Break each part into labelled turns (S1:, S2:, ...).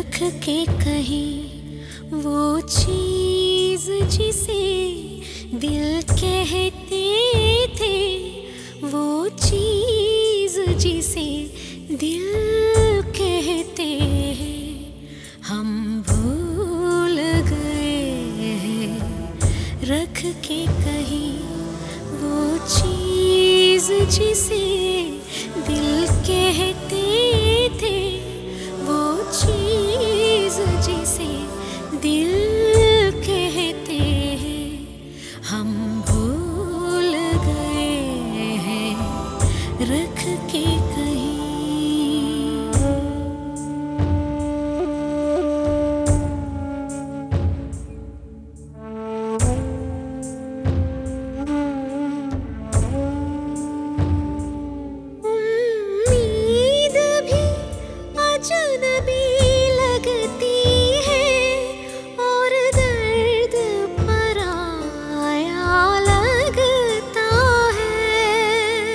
S1: रख के कहीं वो चीज जिसे दिल कहते थे, वो चीज जिसे दिल कहते हैं, हम भूल गए हैं रख के कहीं वो चीज जिसे दिल कहते थे, वो चीज जिसे दिल कहते हैं, हम भूल गए हैं रख के कहीं। उम्मीद भी अजनबी लगती है और दर्द पराया लगता है।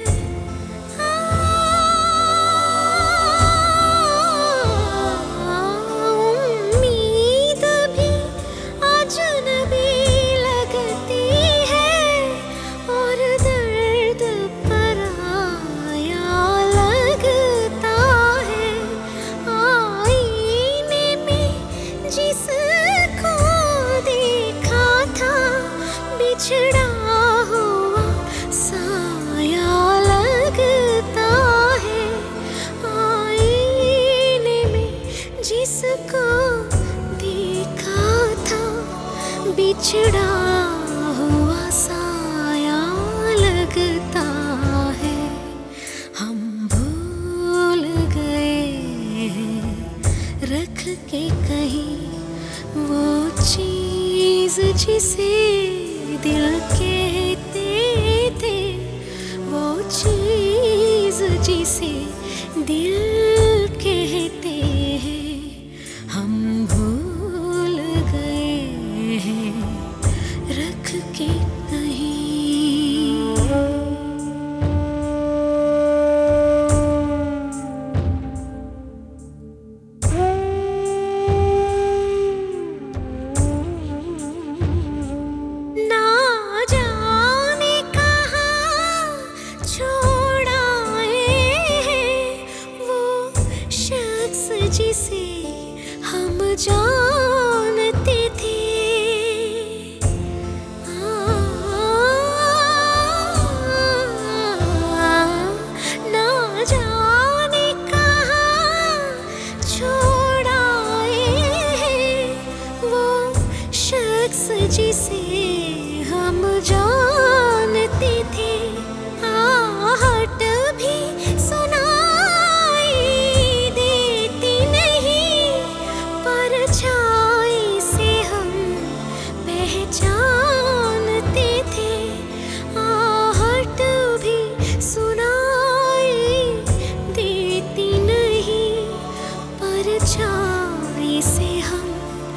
S1: उम्मीद भी अजनबी लगती है और दर्द पराया लगता है। आईने में जिसको देखा था बिछड़ा हुआ साया लगता है। आईने में जिसको देखा था बिछड़ा हुआ साया लगता है, हम भूल गए हैं रख के कहीं वो चीज जिसे दिल कहते थे, वो चीज जिसे दिल कहते हैं, हम भूल गए हैं रख के कहीं। ना जाने कहाँ छोड़ आए हैं वो शख्स जिसे हम जानते थे। ना जाने कहाँ छोड़ आए हैं वो शख्स जिसे हम जानते थे। आहट भी सुनाई देती नहीं, परछाई से हम पहचानते थे। आहट भी सुनाई देती नहीं, परछाई से हम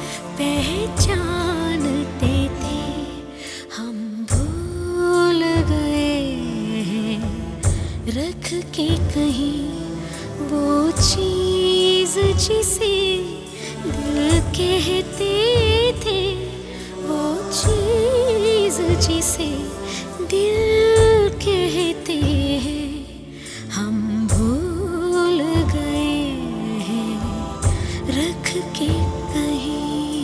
S1: पहचानते थे, हम भूल गए हैं रख के कहीं वो चीज जिसे दिल कहते थे, वो चीज जिसे दिल कहते हैं, हम भूल गए हैं रख के कहीं।